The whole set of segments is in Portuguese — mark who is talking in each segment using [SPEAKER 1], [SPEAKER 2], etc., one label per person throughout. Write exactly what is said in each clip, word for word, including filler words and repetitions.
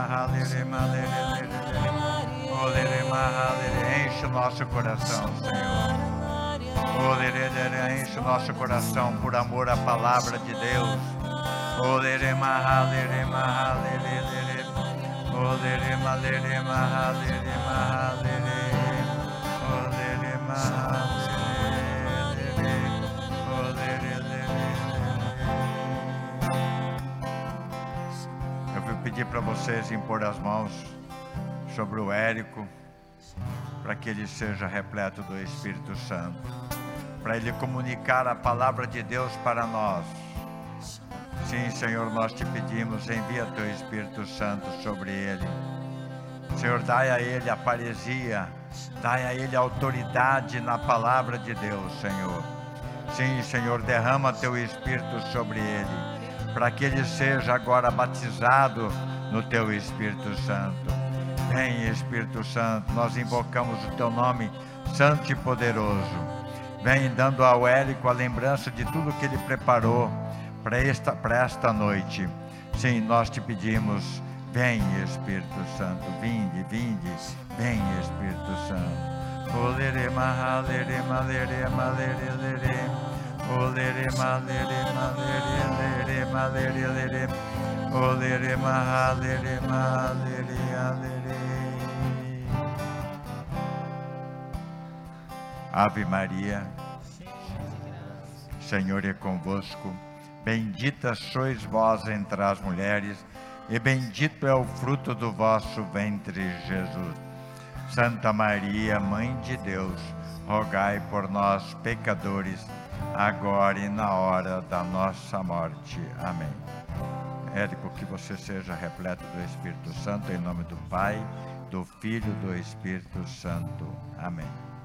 [SPEAKER 1] Enche o nosso coração, Senhor. Enche o nosso coração por amor à palavra de Deus. Eu vou pedir para vocês impor as mãos sobre o Érico, para que ele seja repleto do Espírito Santo, para ele comunicar a palavra de Deus para nós. Sim, Senhor, nós te pedimos, envia teu Espírito Santo sobre ele. Senhor, dai a ele a paresia, dai a ele autoridade na palavra de Deus, Senhor. Sim, Senhor, derrama teu Espírito sobre ele, para que ele seja agora batizado no teu Espírito Santo. Vem, Espírito Santo, nós invocamos o teu nome santo e poderoso. Vem dando ao Érico a lembrança de tudo que ele preparou para esta, para esta noite. Sim, nós te pedimos, vem, Espírito Santo, vinde, vinde, vem, Espírito Santo. Ave Maria, Senhor é convosco. Bendita sois vós entre as mulheres, e bendito é o fruto do vosso ventre, Jesus. Santa Maria, Mãe de Deus, rogai por nós, pecadores, agora e na hora da nossa morte. Amém. Érico, que você seja repleto do Espírito Santo, em nome do Pai, do Filho e do Espírito Santo. Amém.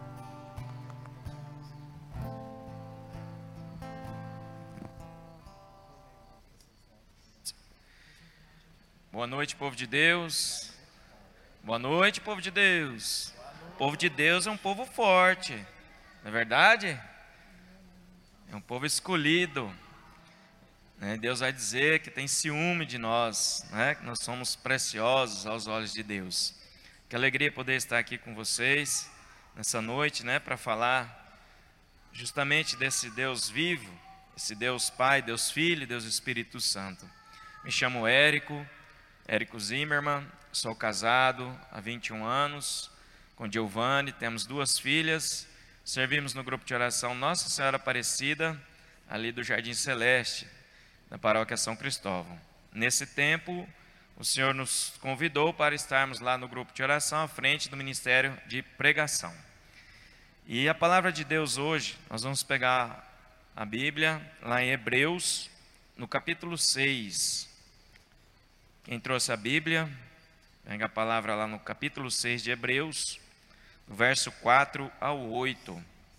[SPEAKER 2] Boa noite, povo de Deus. Boa noite, povo de Deus. O povo de Deus é um povo forte, não é verdade? É um povo escolhido, né? Deus vai dizer que tem ciúme de nós, né? Que nós somos preciosos aos olhos de Deus. Que alegria poder estar aqui com vocês nessa noite, né? Para falar justamente desse Deus vivo, esse Deus Pai, Deus Filho, Deus Espírito Santo. Me chamo Érico. Érico Zimmermann, sou casado há vinte e um anos com Giovanni, temos duas filhas, servimos no grupo de oração Nossa Senhora Aparecida, ali do Jardim Celeste, na paróquia São Cristóvão. Nesse tempo, o Senhor nos convidou para estarmos lá no grupo de oração, à frente do Ministério de Pregação. E a palavra de Deus hoje, nós vamos pegar a Bíblia, lá em Hebreus, no capítulo seis. Quem trouxe a Bíblia, pega a palavra lá no capítulo seis de Hebreus, do verso quatro ao oito.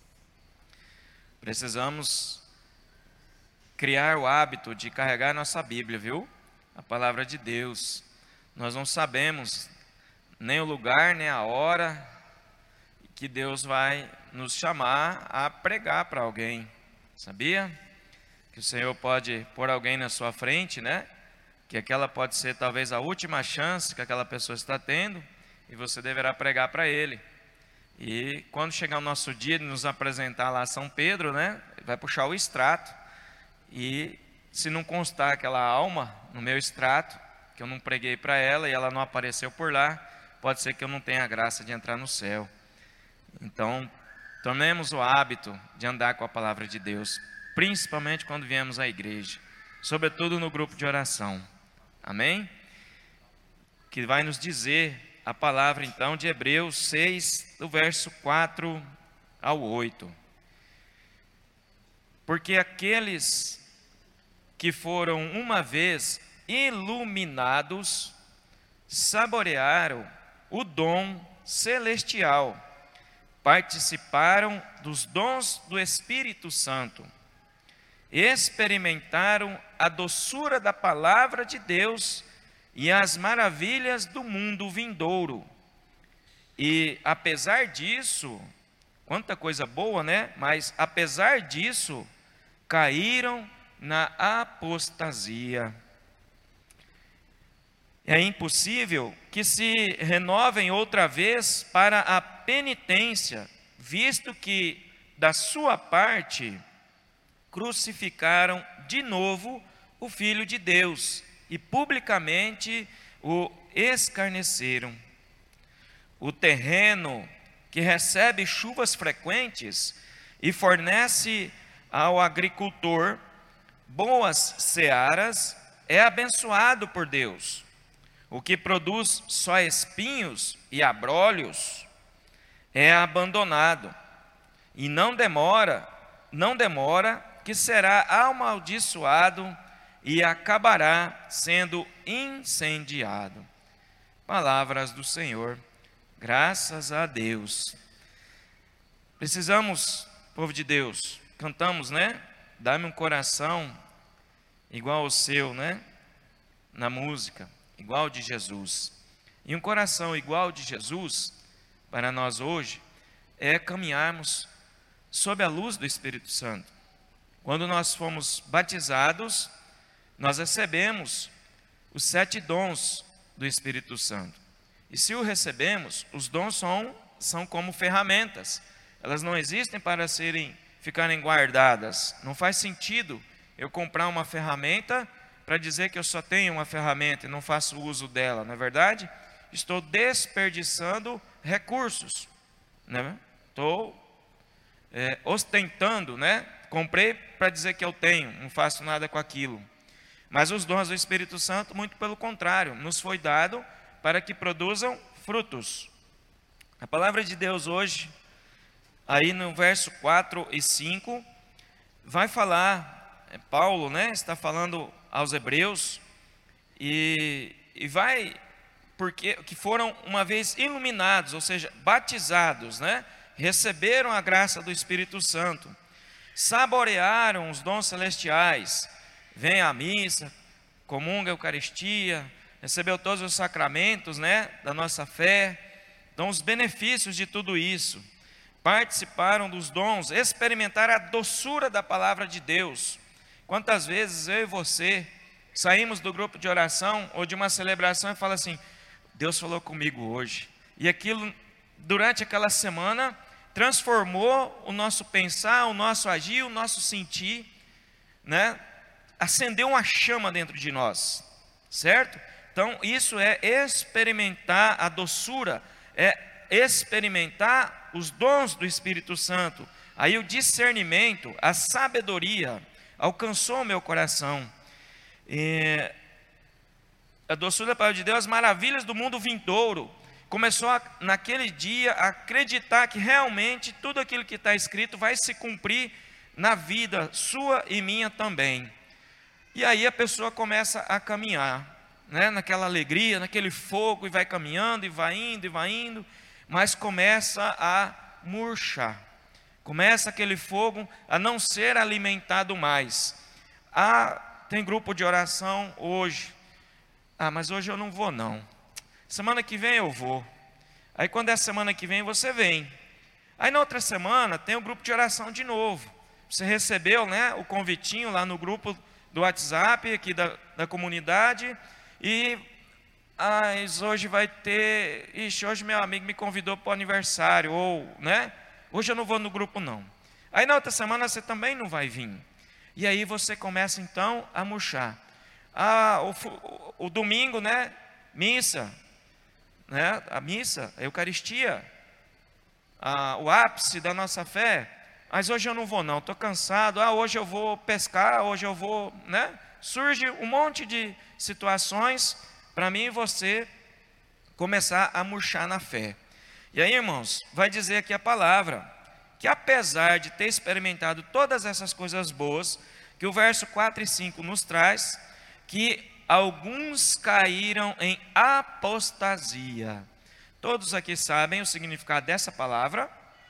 [SPEAKER 2] Precisamos criar o hábito de carregar nossa Bíblia, viu? A palavra de Deus. Nós não sabemos nem o lugar, nem a hora que Deus vai nos chamar a pregar para alguém. Sabia? Que o Senhor pode pôr alguém na sua frente, né? Que aquela pode ser talvez a última chance que aquela pessoa está tendo, e você deverá pregar para ele. E quando chegar o nosso dia de nos apresentar lá a São Pedro, né, vai puxar o extrato, e se não constar aquela alma no meu extrato, que eu não preguei para ela e ela não apareceu por lá, pode ser que eu não tenha a graça de entrar no céu. Então, tomemos o hábito de andar com a palavra de Deus, principalmente quando viemos à igreja, sobretudo no grupo de oração. Amém? Que vai nos dizer a palavra então de Hebreus seis, do verso quatro ao oito. Porque aqueles que foram uma vez iluminados, saborearam o dom celestial, participaram dos dons do Espírito Santo, experimentaram a doçura da palavra de Deus e as maravilhas do mundo vindouro. E apesar disso, quanta coisa boa, né? Mas apesar disso, caíram na apostasia. É impossível que se renovem outra vez para a penitência, visto que, da sua parte, crucificaram de novo o Filho de Deus e publicamente o escarneceram. O terreno que recebe chuvas frequentes e fornece ao agricultor boas searas é abençoado por Deus. O que produz só espinhos e abrolhos é abandonado, e não demora, não demora que será amaldiçoado e acabará sendo incendiado. Palavras do Senhor, graças a Deus. Precisamos, povo de Deus, cantamos, né? Dá-me um coração igual ao seu, né? Na música, igual ao de Jesus. E um coração igual ao de Jesus, para nós hoje, é caminharmos sob a luz do Espírito Santo. Quando nós fomos batizados, nós recebemos os sete dons do Espírito Santo. E se o recebemos, os dons são, são como ferramentas. Elas não existem para serem, ficarem guardadas. Não faz sentido eu comprar uma ferramenta para dizer que eu só tenho uma ferramenta e não faço uso dela, não é verdade? Estou desperdiçando recursos, né? Estou é, ostentando, né? Comprei para dizer que eu tenho, não faço nada com aquilo. Mas os dons do Espírito Santo, muito pelo contrário, nos foi dado para que produzam frutos. A palavra de Deus hoje, aí no verso quatro e cinco, vai falar, é Paulo, né, está falando aos hebreus, e, e vai, porque que foram uma vez iluminados, ou seja, batizados, né, receberam a graça do Espírito Santo, saborearam os dons celestiais, vem à missa, comunga a Eucaristia, recebeu todos os sacramentos, né, da nossa fé, então os benefícios de tudo isso, participaram dos dons, experimentaram a doçura da palavra de Deus. Quantas vezes eu e você saímos do grupo de oração ou de uma celebração e fala assim, Deus falou comigo hoje, e aquilo durante aquela semana transformou o nosso pensar, o nosso agir, o nosso sentir, né? Acendeu uma chama dentro de nós, certo? Então isso é experimentar a doçura, é experimentar os dons do Espírito Santo. Aí o discernimento, a sabedoria alcançou o meu coração. E a doçura da palavra de Deus, as maravilhas do mundo vindouro, começou a, naquele dia a acreditar que realmente tudo aquilo que está escrito vai se cumprir na vida sua e minha também. E aí a pessoa começa a caminhar, né, naquela alegria, naquele fogo, e vai caminhando, e vai indo, e vai indo, mas começa a murchar, começa aquele fogo a não ser alimentado mais. Ah, tem grupo de oração hoje, ah, mas hoje eu não vou não, semana que vem eu vou, aí quando é semana que vem você vem, aí na outra semana tem o grupo de oração de novo, você recebeu, né, o convitinho lá no grupo do WhatsApp aqui da, da comunidade, e ah, hoje vai ter, ixi, hoje meu amigo me convidou para o aniversário, ou, né, hoje eu não vou no grupo não. Aí na outra semana você também não vai vir. E aí você começa então a murchar. Ah, o, o, o domingo, né, missa, né, a missa, a Eucaristia, a, o ápice da nossa fé. Mas hoje eu não vou não, estou cansado, ah, hoje eu vou pescar, hoje eu vou, né? Surge um monte de situações para mim e você começar a murchar na fé. E aí, irmãos, vai dizer aqui a palavra, que apesar de ter experimentado todas essas coisas boas, que o verso quatro e cinco nos traz, que alguns caíram em apostasia. Todos aqui sabem o significado dessa palavra?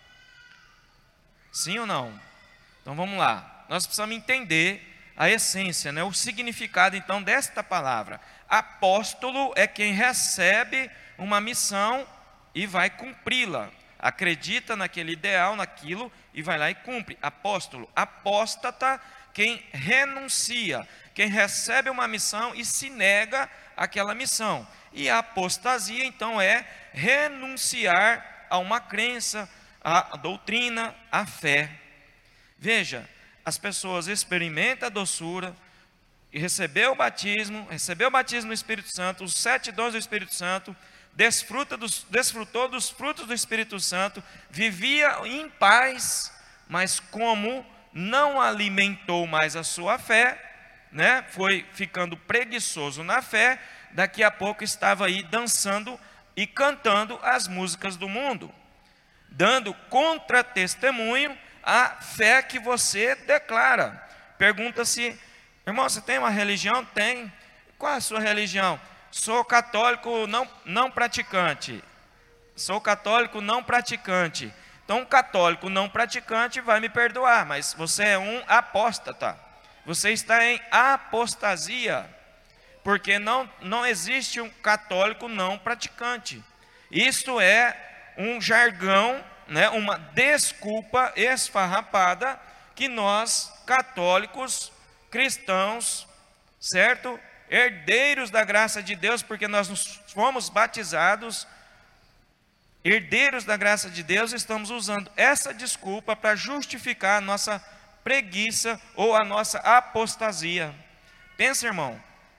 [SPEAKER 2] Sim ou não? Então vamos lá. Nós precisamos entender a essência, né? O significado então desta palavra. Apóstolo é quem recebe uma missão e vai cumpri-la. Acredita naquele ideal, naquilo e vai lá e cumpre. Apóstolo. Apóstata, quem renuncia, quem recebe uma missão e se nega aquela missão. E a apostasia, então, é renunciar a uma crença, a doutrina, a fé. Veja, as pessoas experimentam a doçura, e recebeu o batismo, recebeu o batismo no Espírito Santo, os sete dons do Espírito Santo, desfruta dos, desfrutou dos frutos do Espírito Santo, vivia em paz, mas como não alimentou mais a sua fé, né, foi ficando preguiçoso na fé, daqui a pouco estava aí dançando e cantando as músicas do mundo, dando contra-testemunho à fé que você declara. Pergunta-se: irmão, você tem uma religião? Tem. Qual é a sua religião? Sou católico não, não praticante. Sou católico não praticante. Então, um católico não praticante vai me perdoar, mas você é um apóstata. Você está em apostasia, porque não, não existe um católico não praticante. Isto é um jargão, né, uma desculpa esfarrapada que nós, católicos, cristãos, certo? Herdeiros da graça de Deus, porque nós nos fomos batizados, herdeiros da graça de Deus, estamos usando essa desculpa para justificar a nossa preguiça ou a nossa apostasia. Pensa, irmão,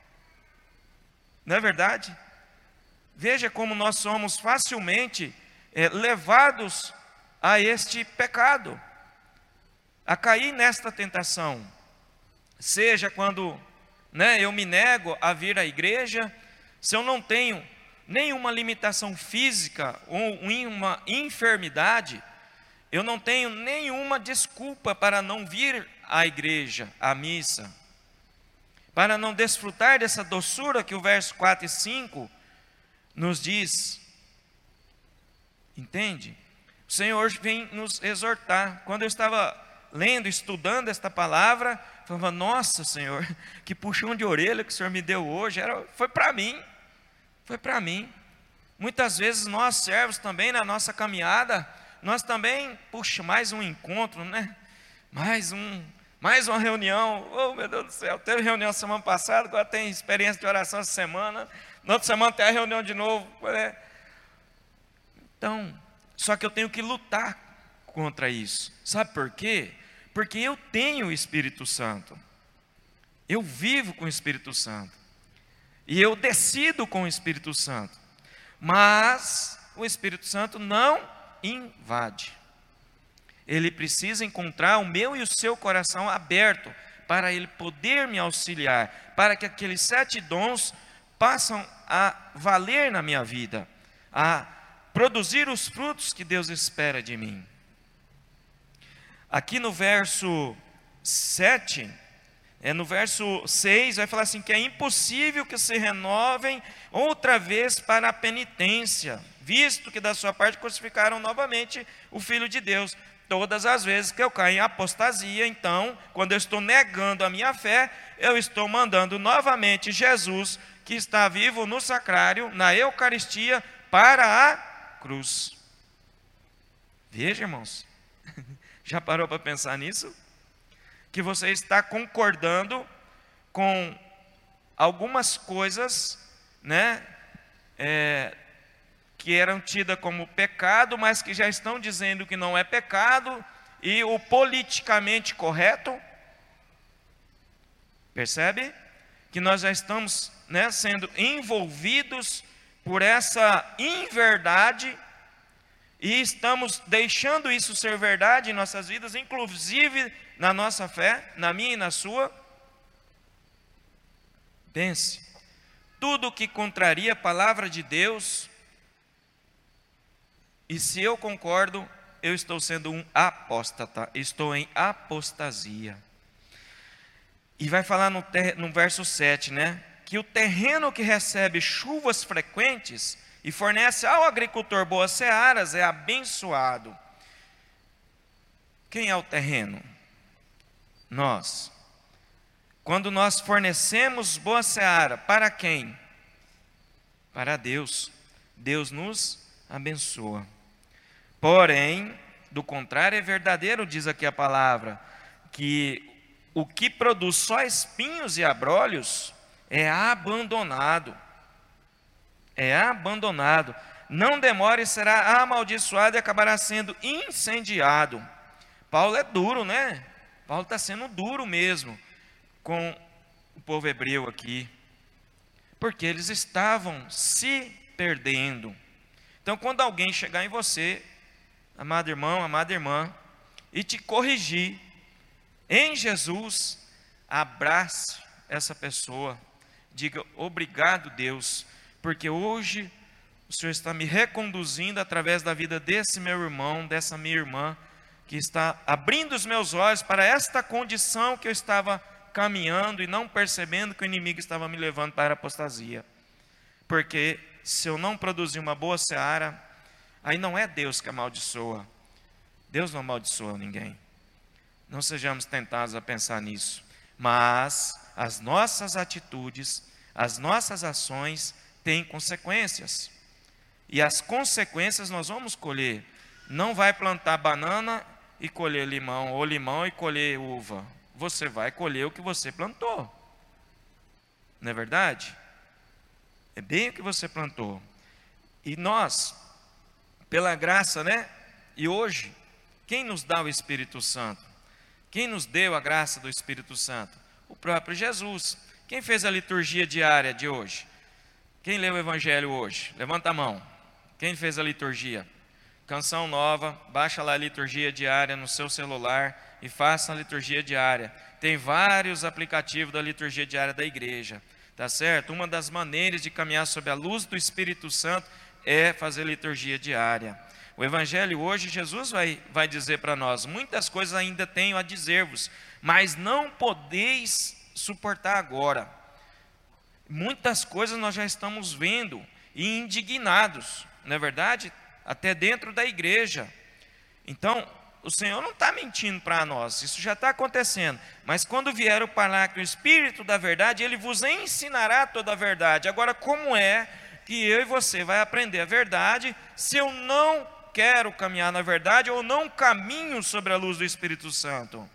[SPEAKER 2] não é verdade? Veja como nós somos facilmente é, levados a este pecado, a cair nesta tentação. Seja quando, né, eu me nego a vir à igreja, se eu não tenho nenhuma limitação física ou uma enfermidade, eu não tenho nenhuma desculpa para não vir à igreja, à missa, para não desfrutar dessa doçura que o verso quatro e cinco nos diz. Entende? O Senhor vem nos exortar. Quando eu estava lendo, estudando esta palavra, falava: nossa, Senhor, que puxão de orelha que o Senhor me deu hoje, era, foi para mim, foi para mim. Muitas vezes nós, servos também, na nossa caminhada, nós também, puxa, mais um encontro, né? Mais um, mais uma reunião. Oh, meu Deus do céu, teve reunião semana passada, agora tem experiência de oração essa semana, na outra semana tem a reunião de novo. Então, só que eu tenho que lutar contra isso. Sabe por quê? Porque eu tenho o Espírito Santo. Eu vivo com o Espírito Santo. E eu decido com o Espírito Santo. Mas o Espírito Santo não invade. Ele precisa encontrar o meu e o seu coração aberto para ele poder me auxiliar, para que aqueles sete dons passem a valer na minha vida, a produzir os frutos que Deus espera de mim. Aqui no verso sete, é, no verso seis, vai falar assim, que é impossível que se renovem outra vez para a penitência, visto que da sua parte crucificaram novamente o Filho de Deus. Todas as vezes que eu caio em apostasia, então, quando eu estou negando a minha fé, eu estou mandando novamente Jesus, que está vivo no sacrário, na Eucaristia, para a cruz. Veja, irmãos, já parou para pensar nisso? Que você está concordando com algumas coisas, né, é, que eram tidas como pecado, mas que já estão dizendo que não é pecado, e o politicamente correto. Percebe? Que nós já estamos, né, sendo envolvidos por essa inverdade, e estamos deixando isso ser verdade em nossas vidas, inclusive na nossa fé, na minha e na sua. Pense, tudo que contraria a palavra de Deus, e se eu concordo, eu estou sendo um apóstata, estou em apostasia. E vai falar no, ter, no verso sete, né? Que o terreno que recebe chuvas frequentes e fornece ao agricultor boas searas é abençoado. Quem é o terreno? Nós. Quando nós fornecemos boa seara, para quem? Para Deus. Deus nos abençoa. Porém, do contrário é verdadeiro, diz aqui a palavra, que o que produz só espinhos e abrolhos é abandonado, é abandonado. Não demore e será amaldiçoado e acabará sendo incendiado. Paulo é duro, né? Paulo está sendo duro mesmo com o povo hebreu aqui, porque eles estavam se perdendo. Então, quando alguém chegar em você, amado irmão, amada irmã, e te corrigir em Jesus, abrace essa pessoa, diga: obrigado, Deus, porque hoje o Senhor está me reconduzindo através da vida desse meu irmão, dessa minha irmã, que está abrindo os meus olhos para esta condição que eu estava caminhando e não percebendo que o inimigo estava me levando para a apostasia. Porque se eu não produzir uma boa seara, aí não é Deus que amaldiçoa. Deus não amaldiçoa ninguém. Não sejamos tentados a pensar nisso. Mas as nossas atitudes, as nossas ações têm consequências. E as consequências nós vamos colher. Não vai plantar banana e colher limão, ou limão e colher uva. Você vai colher o que você plantou. Não é verdade? É bem o que você plantou. E nós, pela graça, né? E hoje, quem nos dá o Espírito Santo? Quem nos deu a graça do Espírito Santo? O próprio Jesus. Quem fez a liturgia diária de hoje? Quem leu o Evangelho hoje? Levanta a mão. Quem fez a liturgia? Canção nova, baixa lá a liturgia diária no seu celular e faça a liturgia diária. Tem vários aplicativos da liturgia diária da igreja, tá certo? Uma das maneiras de caminhar sob a luz do Espírito Santo é fazer liturgia diária. O Evangelho hoje, Jesus vai, vai dizer para nós: muitas coisas ainda tenho a dizer-vos, mas não podeis suportar agora. Muitas coisas nós já estamos vendo e indignados, não é verdade? Até dentro da igreja. Então, o Senhor não está mentindo para nós, isso já está acontecendo. Mas quando vier o Paráclito, o Espírito da verdade, Ele vos ensinará toda a verdade. Agora, como é que eu e você vai aprender a verdade se eu não quero caminhar na verdade ou não caminho sobre a luz do Espírito Santo?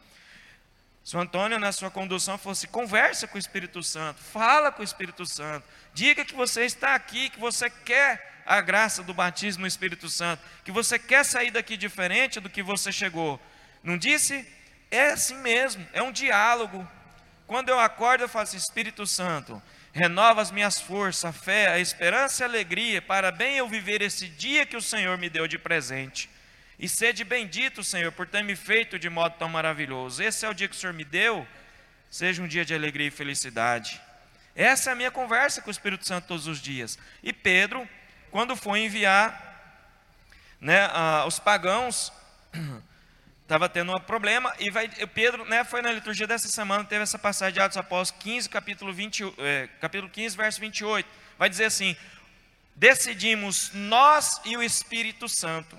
[SPEAKER 2] São Antônio, na sua condução, falou assim: conversa com o Espírito Santo, fala com o Espírito Santo, diga que você está aqui, que você quer a graça do batismo no Espírito Santo, que você quer sair daqui diferente do que você chegou. Não disse? É assim mesmo, é um diálogo. Quando eu acordo eu falo assim: Espírito Santo, renova as minhas forças, a fé, a esperança e a alegria, para bem eu viver esse dia que o Senhor me deu de presente. E sede bendito, Senhor, por ter me feito de modo tão maravilhoso. Esse é o dia que o Senhor me deu, seja um dia de alegria e felicidade. Essa é a minha conversa com o Espírito Santo todos os dias. E Pedro, quando foi enviar, né, ah, os pagãos, estava tendo um problema, e vai, Pedro, né, foi na liturgia dessa semana, teve essa passagem de Atos Apóstolos quinze, capítulo, vinte, é, capítulo quinze, verso vinte e oito, vai dizer assim: decidimos nós e o Espírito Santo,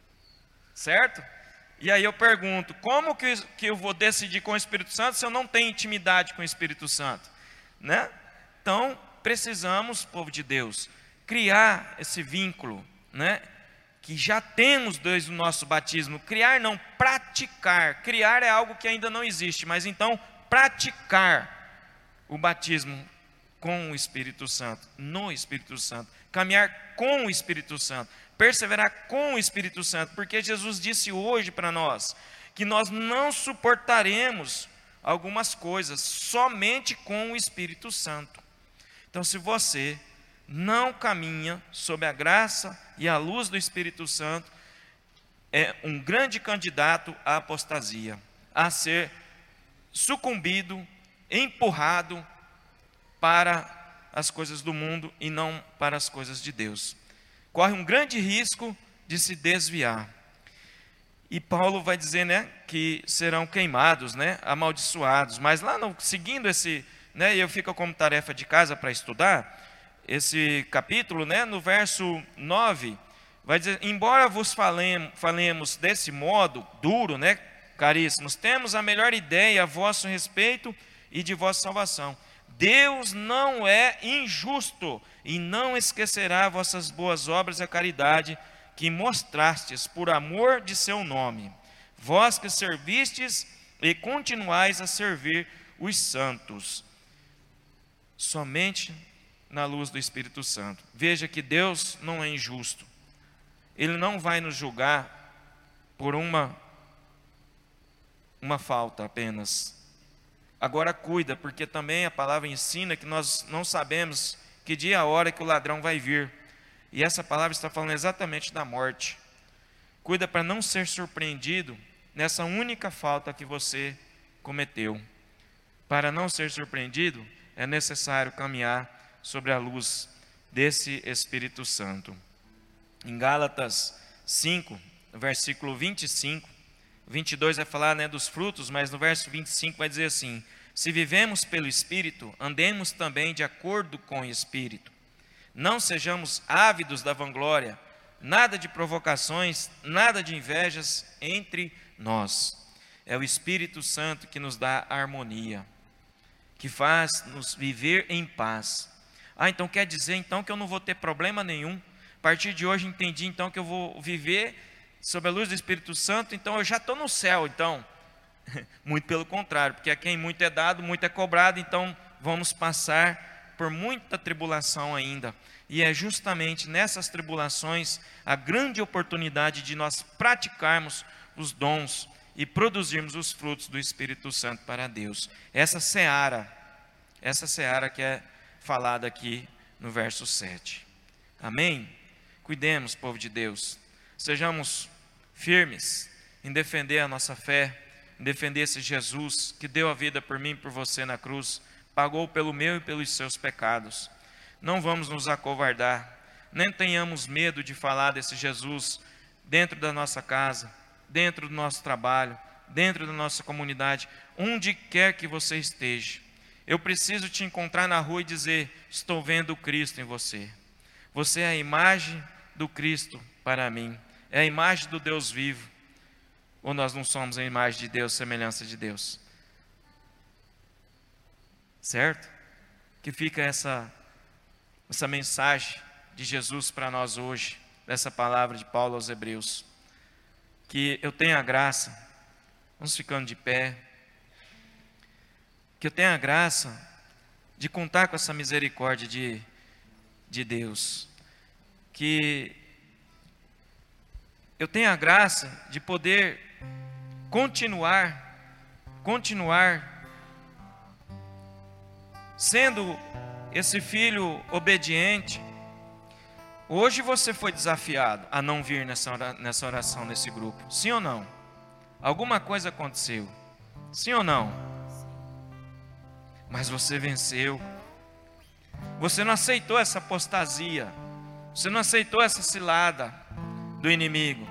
[SPEAKER 2] certo? E aí eu pergunto: como que, que eu vou decidir com o Espírito Santo se eu não tenho intimidade com o Espírito Santo, né? Então, precisamos, povo de Deus, criar esse vínculo, né, que já temos desde o nosso batismo. Criar não, praticar. Criar é algo que ainda não existe, mas então praticar o batismo com o Espírito Santo, no Espírito Santo, caminhar com o Espírito Santo, perseverar com o Espírito Santo, porque Jesus disse hoje para nós que nós não suportaremos algumas coisas somente com o Espírito Santo. Então, se você não caminha sob a graça e a luz do Espírito Santo, é um grande candidato à apostasia, a ser sucumbido, empurrado para as coisas do mundo e não para as coisas de Deus. Corre um grande risco de se desviar. E Paulo vai dizer, né, que serão queimados, né, amaldiçoados. Mas lá, no, seguindo esse, né, eu fico como tarefa de casa para estudar esse capítulo, né, no verso nove, vai dizer: embora vos falemos, falemos desse modo duro, né, caríssimos, temos a melhor ideia a vosso respeito e de vossa salvação. Deus não é injusto e não esquecerá vossas boas obras e a caridade que mostrastes por amor de seu nome, vós que servistes e continuais a servir os santos. Somente na luz do Espírito Santo. Veja que Deus não é injusto. Ele não vai nos julgar por uma, uma falta apenas. Agora cuida, porque também a palavra ensina que nós não sabemos que dia e a hora que o ladrão vai vir. E essa palavra está falando exatamente da morte. Cuida para não ser surpreendido nessa única falta que você cometeu. Para não ser surpreendido, é necessário caminhar sobre a luz desse Espírito Santo. Em Gálatas cinco, versículo vinte e cinco, vinte e dois vai falar, né, dos frutos, mas no verso vinte e cinco vai dizer assim: se vivemos pelo Espírito, andemos também de acordo com o Espírito. Não sejamos ávidos da vanglória, nada de provocações, nada de invejas entre nós. É o Espírito Santo que nos dá harmonia, que faz nos viver em paz. Ah, então quer dizer então que eu não vou ter problema nenhum. A partir de hoje entendi então que eu vou viver sob a luz do Espírito Santo, então eu já estou no céu, então. Muito pelo contrário, porque a quem muito é dado, muito é cobrado, então vamos passar por muita tribulação ainda. E é justamente nessas tribulações a grande oportunidade de nós praticarmos os dons e produzirmos os frutos do Espírito Santo para Deus. Essa seara, essa seara que é falada aqui no verso sete. Amém? Cuidemos, povo de Deus. Sejamos firmes em defender a nossa fé, em defender esse Jesus que deu a vida por mim e por você na cruz, pagou pelo meu e pelos seus pecados. Não vamos nos acovardar, nem tenhamos medo de falar desse Jesus dentro da nossa casa, dentro do nosso trabalho, dentro da nossa comunidade, onde quer que você esteja. Eu preciso te encontrar na rua e dizer: estou vendo o Cristo em você. Você é a imagem do Cristo para mim, é a imagem do Deus vivo. Ou nós não somos a imagem de Deus, semelhança de Deus? Certo? Que fica essa, essa mensagem de Jesus para nós hoje, dessa palavra de Paulo aos Hebreus. Que eu tenha a graça, vamos ficando de pé, que eu tenha a graça de contar com essa misericórdia de, de Deus, que eu tenha a graça de poder continuar, continuar sendo esse filho obediente. Hoje você foi desafiado a não vir nessa oração, nesse grupo, sim ou não? Alguma coisa aconteceu, sim ou não? Mas você venceu. Você não aceitou essa apostasia, você não aceitou essa cilada do inimigo.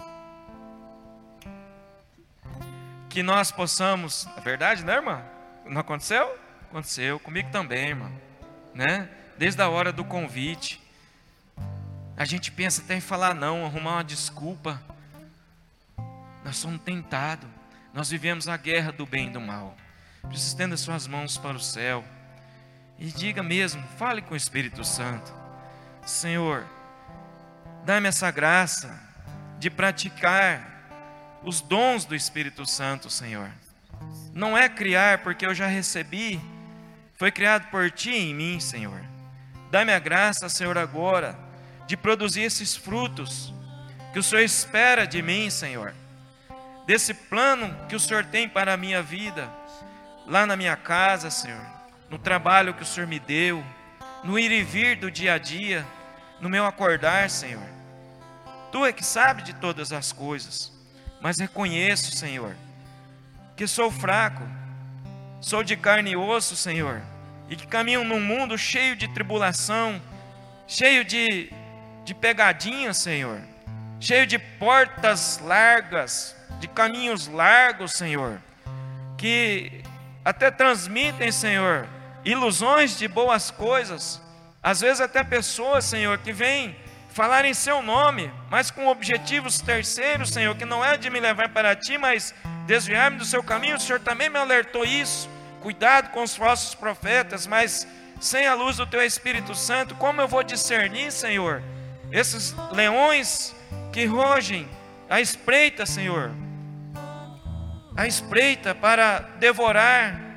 [SPEAKER 2] Que nós possamos, é verdade, né, irmã? Não aconteceu? Aconteceu comigo também, irmã, né? Desde a hora do convite, a gente pensa até em falar não, arrumar uma desculpa. Nós somos tentados, nós vivemos a guerra do bem e do mal. Por isso, estenda suas mãos para o céu e diga mesmo, fale com o Espírito Santo: Senhor, dá-me essa graça de praticar os dons do Espírito Santo, Senhor. Não é criar porque eu já recebi, foi criado por Ti em mim, Senhor. Dá-me a graça, Senhor, agora de produzir esses frutos que o Senhor espera de mim, Senhor. Desse plano que o Senhor tem para a minha vida, lá na minha casa, Senhor, no trabalho que o Senhor me deu, no ir e vir do dia a dia, no meu acordar, Senhor. Tu é que sabe de todas as coisas, mas reconheço, Senhor, que sou fraco, sou de carne e osso, Senhor, e que caminho num mundo cheio de tribulação, cheio de, de pegadinhas, Senhor, cheio de portas largas, de caminhos largos, Senhor, que até transmitem, Senhor, ilusões de boas coisas. Às vezes até pessoas, Senhor, que vêm falar em Seu nome, mas com objetivos terceiros, Senhor, que não é de me levar para Ti, mas desviar-me do Seu caminho. O Senhor também me alertou isso. Cuidado com os falsos profetas, mas sem a luz do Teu Espírito Santo, como eu vou discernir, Senhor, esses leões que rogem à espreita, Senhor, à espreita para devorar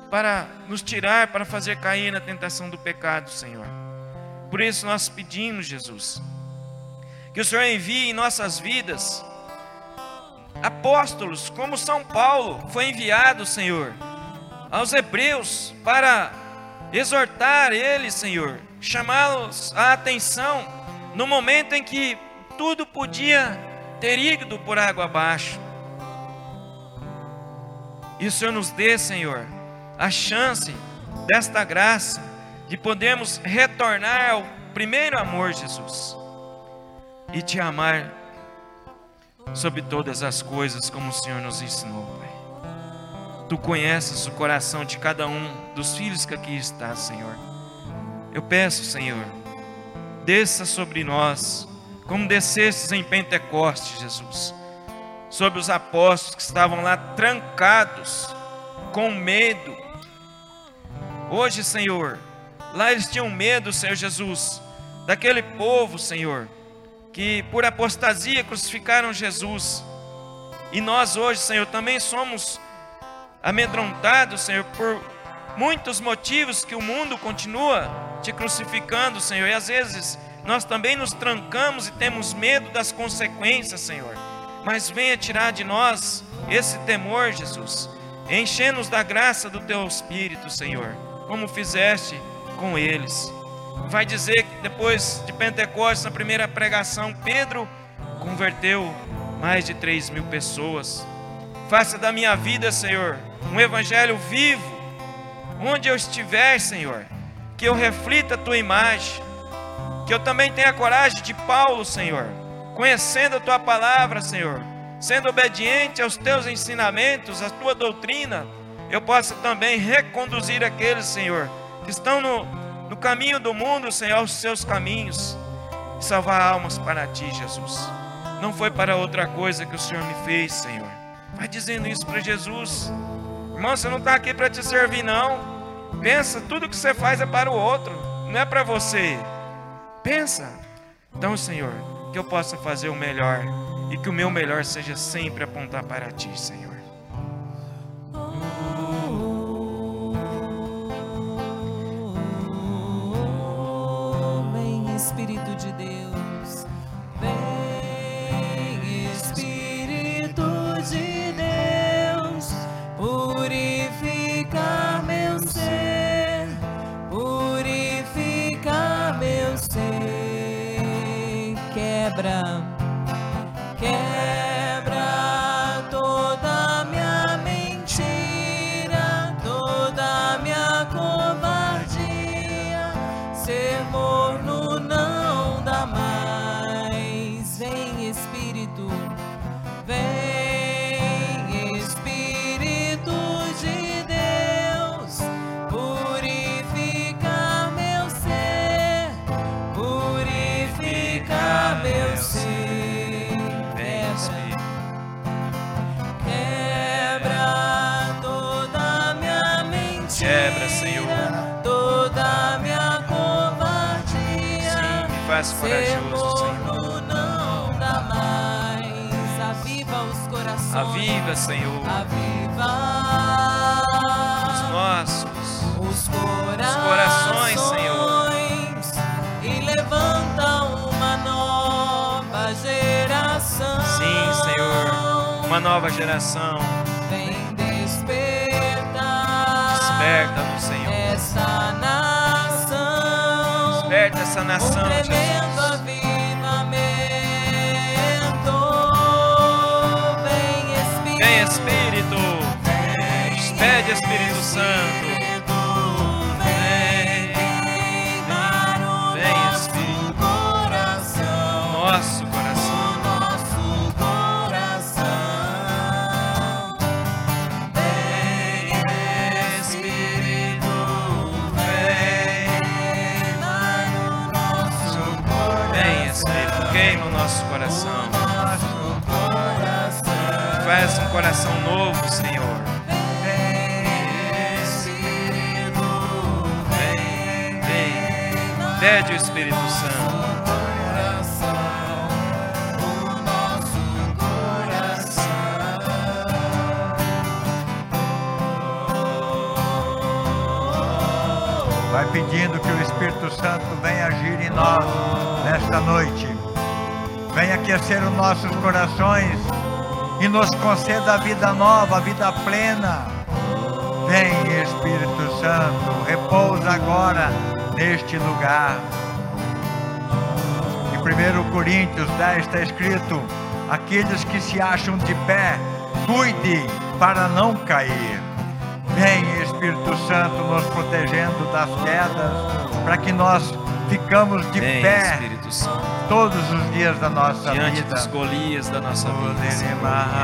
[SPEAKER 2] para nos tirar, para fazer cair na tentação do pecado, Senhor. Por isso nós pedimos, Jesus, que o Senhor envie em nossas vidas apóstolos, como São Paulo foi enviado, Senhor, aos hebreus, para exortar eles, Senhor, chamá-los à atenção, no momento em que tudo podia ter ido por água abaixo. E o Senhor nos dê, Senhor, a chance desta graça, de podermos retornar ao primeiro amor, Jesus, e te amar sobre todas as coisas, como o Senhor nos ensinou, Pai. Tu conheces o coração de cada um dos filhos que aqui está, Senhor. Eu peço, Senhor, desça sobre nós, como descestes em Pentecostes, Jesus, sobre os apóstolos que estavam lá trancados, com medo. Hoje, Senhor, lá eles tinham medo, Senhor Jesus, daquele povo, Senhor, que por apostasia crucificaram Jesus. E nós hoje, Senhor, também somos amedrontados, Senhor, por muitos motivos que o mundo continua te crucificando, Senhor. E às vezes nós também nos trancamos e temos medo das consequências, Senhor. Mas venha tirar de nós esse temor, Jesus. Enche-nos da graça do Teu Espírito, Senhor, como fizeste com eles. Vai dizer que depois de Pentecostes, na primeira pregação, Pedro converteu mais de três mil pessoas. Faça da minha vida, Senhor, um evangelho vivo, onde eu estiver, Senhor, que eu reflita a Tua imagem, que eu também tenha a coragem de Paulo, Senhor, conhecendo a Tua palavra, Senhor, sendo obediente aos Teus ensinamentos, à Tua doutrina, eu possa também reconduzir aqueles, Senhor, que estão no, no caminho do mundo, Senhor, aos Seus caminhos, e salvar almas para Ti, Jesus. Não foi para outra coisa que o Senhor me fez, Senhor. Vai dizendo isso para Jesus. Irmão, você não está aqui para te servir, não. Pensa, tudo que você faz é para o outro, não é para você. Pensa. Então, Senhor, que eu possa fazer o melhor, e que o meu melhor seja sempre apontar para Ti, Senhor.
[SPEAKER 3] Vem, Espírito de Deus, vem, Espírito de Deus, purificar meu ser, purificar meu ser, quebra, quebra toda minha mentira, toda minha covardia, ser morno não dá mais. Vem, Espírito, vem, Espírito de Deus, purificar meu ser, purificar meu ser.
[SPEAKER 2] Quebra, Senhor,
[SPEAKER 3] toda minha covardia.
[SPEAKER 2] Sim, me faz corajoso, Senhor.
[SPEAKER 3] Não dá mais. Aviva os corações.
[SPEAKER 2] Aviva, Senhor,
[SPEAKER 3] Aviva
[SPEAKER 2] os nossos,
[SPEAKER 3] os corações,
[SPEAKER 2] os corações, Senhor.
[SPEAKER 3] E levanta uma nova geração.
[SPEAKER 2] Sim, Senhor, uma nova geração.
[SPEAKER 3] Vem despertar.
[SPEAKER 2] Desperta no Senhor.
[SPEAKER 3] Essa nação.
[SPEAKER 2] Desperta essa nação,
[SPEAKER 3] um tremendo
[SPEAKER 2] Jesus.
[SPEAKER 3] avivamento. Vem, Espírito.
[SPEAKER 2] Vem, Espírito. Despede, Espírito Santo. Vem,
[SPEAKER 3] queimar o
[SPEAKER 2] vem,
[SPEAKER 3] nosso
[SPEAKER 2] Espírito.
[SPEAKER 3] coração.
[SPEAKER 2] Nosso coração.
[SPEAKER 3] O nosso coração. Vem, Espírito, vem queimar o nosso coração.
[SPEAKER 2] Vem, Espírito, queima o nosso coração.
[SPEAKER 3] Nosso coração.
[SPEAKER 2] Faz um coração novo, Senhor. Vem, vem. Pede o Espírito Santo.
[SPEAKER 1] Vai pedindo que o Espírito Santo venha agir em nós nesta noite. Venha aquecer os nossos corações e nos conceda a vida nova, a vida plena. Vem, Espírito Santo, repousa agora neste lugar. Em primeiro Coríntios dez está escrito: aqueles que se acham de pé, cuide para não cair. Vem, Espírito Santo, nos protegendo das quedas, para que nós ficamos de
[SPEAKER 2] Vem,
[SPEAKER 1] pé
[SPEAKER 2] Espírito Santo,
[SPEAKER 1] todos os dias da nossa
[SPEAKER 2] diante
[SPEAKER 1] vida.
[SPEAKER 2] dos Golias da nossa vida. Senhor.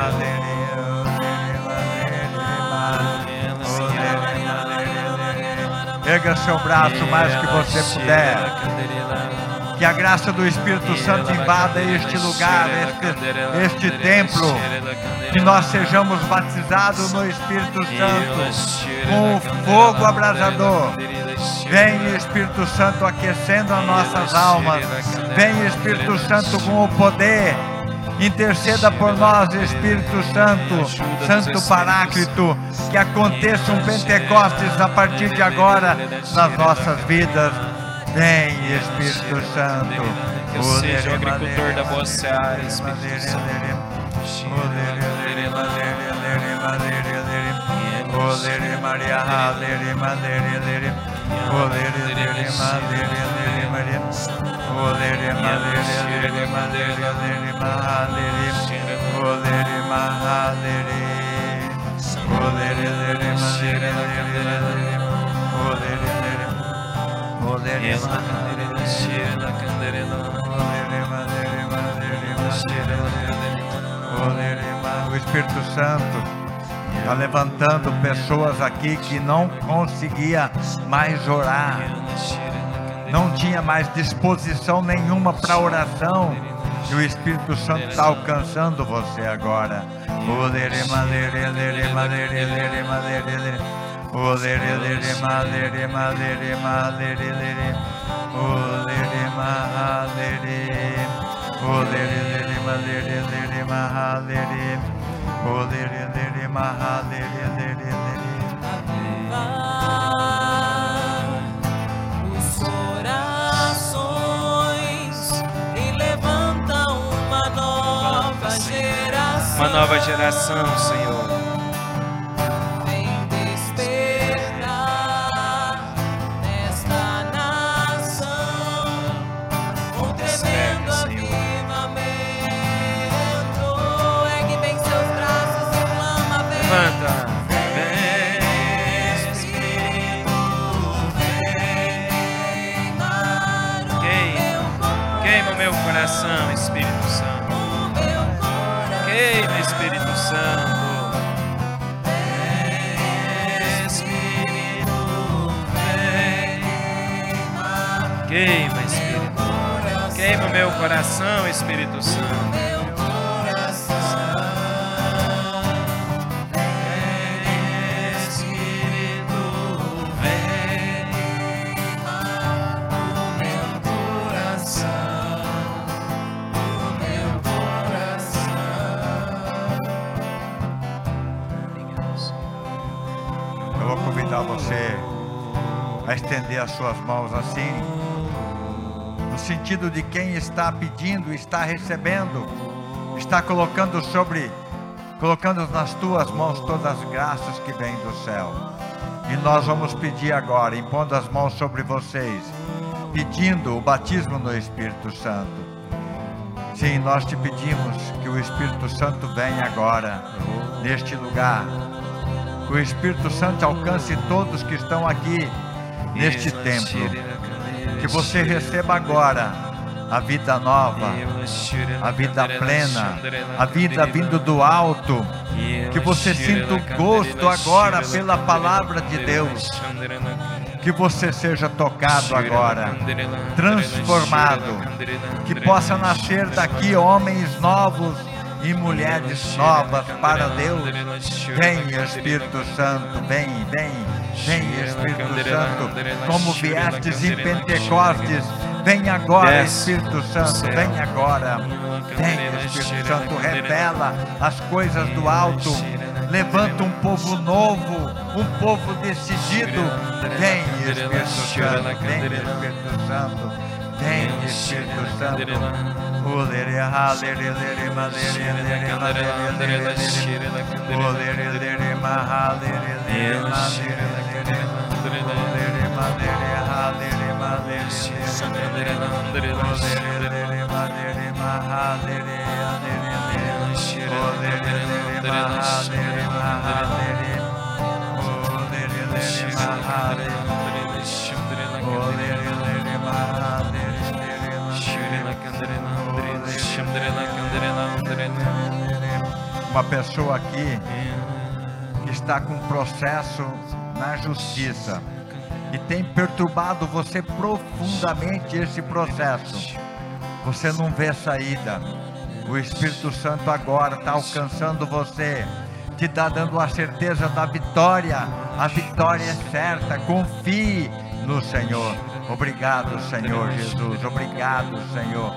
[SPEAKER 1] Erga seu braço mais que você puder. Que a graça do Espírito Santo invada este lugar, este, este templo. Que nós sejamos batizados no Espírito Santo com o fogo abrasador. Vem, Espírito Santo, aquecendo as nossas almas. Vem, Espírito Santo, com o poder. Interceda por nós, Espírito Santo, Santo Paráclito. Que aconteça um Pentecostes a partir de agora nas nossas vidas. Vem, Espírito Santo.
[SPEAKER 2] Que eu seja o agricultor da boa seara, Espírito Santo.
[SPEAKER 1] O Espírito Santo está levantando pessoas aqui que não conseguia mais orar, não tinha mais disposição nenhuma para oração, e o Espírito Santo está alcançando você agora.
[SPEAKER 3] Os corações e levanta uma nova geração.
[SPEAKER 2] Uma nova geração, Senhor.
[SPEAKER 3] Vem despertar nesta nação um tremendo avivamento. Ergue bem seus braços e clama, vem.
[SPEAKER 2] Levanta. Queima o meu coração, Espírito Santo. Queima, Espírito Santo. Espírito, queima, Espírito. Queima o meu coração, Espírito Santo.
[SPEAKER 1] Você a estender as suas mãos assim, no sentido de quem está pedindo, está recebendo, está colocando sobre, colocando nas tuas mãos todas as graças que vêm do céu. E nós vamos pedir agora, impondo as mãos sobre vocês, pedindo o batismo no Espírito Santo. Sim, nós te pedimos que o Espírito Santo venha agora neste lugar. Que o Espírito Santo alcance todos que estão aqui neste templo. Que você receba agora a vida nova, a vida plena, a vida vindo do alto. Que você sinta o gosto agora pela palavra de Deus. Que você seja tocado agora, transformado. Que possa nascer daqui homens novos e mulheres novas para Deus. Vem, Espírito Santo, vem, vem, vem, Espírito Santo, como viestes em Pentecostes, vem agora, Espírito Santo, vem agora, vem, Espírito Santo, revela as coisas do alto, levanta um povo novo, um povo decidido, vem, Espírito Santo, vem Espírito Santo, vem Espírito Santo. Olere halere lere malere lere malere lere. Olere lere mahalere lere malere lere. Olere malere halere malere lere. Olere lere malere mahalere lere lere. Olere lere mahalere mahalere. Olere lere mahalere. Olere lere mahalere lere. Uma pessoa aqui que está com processo na justiça e tem perturbado você profundamente esse processo. Você não vê saída. O Espírito Santo agora está alcançando você, te está dando a certeza da vitória. A vitória é certa. Confie no Senhor. Obrigado, Senhor Jesus. Obrigado, Senhor.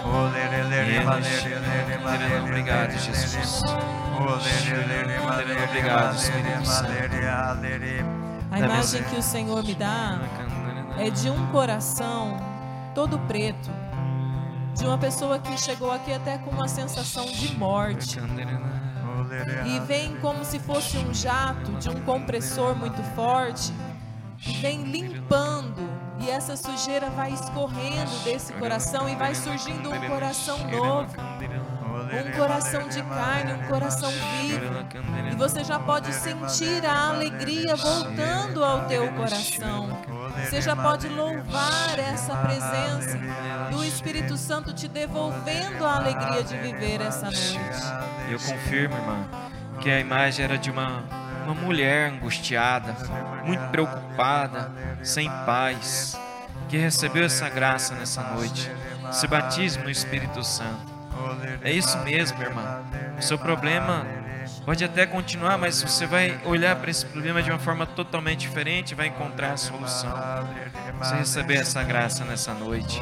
[SPEAKER 2] Obrigado, Jesus. Obrigado, Espírito Santo.
[SPEAKER 3] A imagem que o Senhor me dá é de um coração todo preto, de uma pessoa que chegou aqui até com uma sensação de morte, e vem como se fosse um jato de um compressor muito forte, vem limpando. E essa sujeira vai escorrendo desse coração e vai surgindo um coração novo, um coração de carne, um coração vivo. E você já pode sentir a alegria voltando ao teu coração. Você já pode louvar essa presença do Espírito Santo te devolvendo a alegria de viver essa noite.
[SPEAKER 2] Eu confirmo, irmã, que a imagem era de uma, uma mulher angustiada, muito preocupada, sem paz, que recebeu essa graça nessa noite, esse batismo no Espírito Santo. É isso mesmo, irmã. O seu problema pode até continuar, mas você vai olhar para esse problema de uma forma totalmente diferente e vai encontrar a solução. Você receber essa graça nessa noite.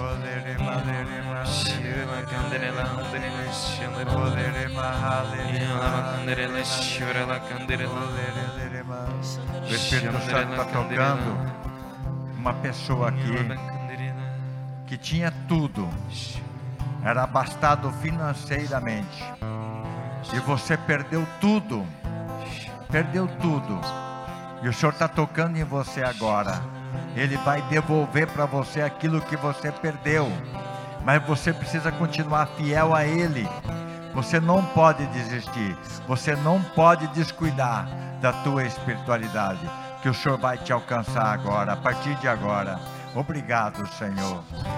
[SPEAKER 1] O Espírito Santo está tocando uma pessoa aqui que tinha tudo, era abastado financeiramente, e você perdeu tudo, perdeu tudo, e o Senhor está tocando em você agora. Ele vai devolver para você aquilo que você perdeu, mas você precisa continuar fiel a Ele. Você não pode desistir, você não pode descuidar da tua espiritualidade, que o Senhor vai te alcançar agora, a partir de agora. Obrigado, Senhor.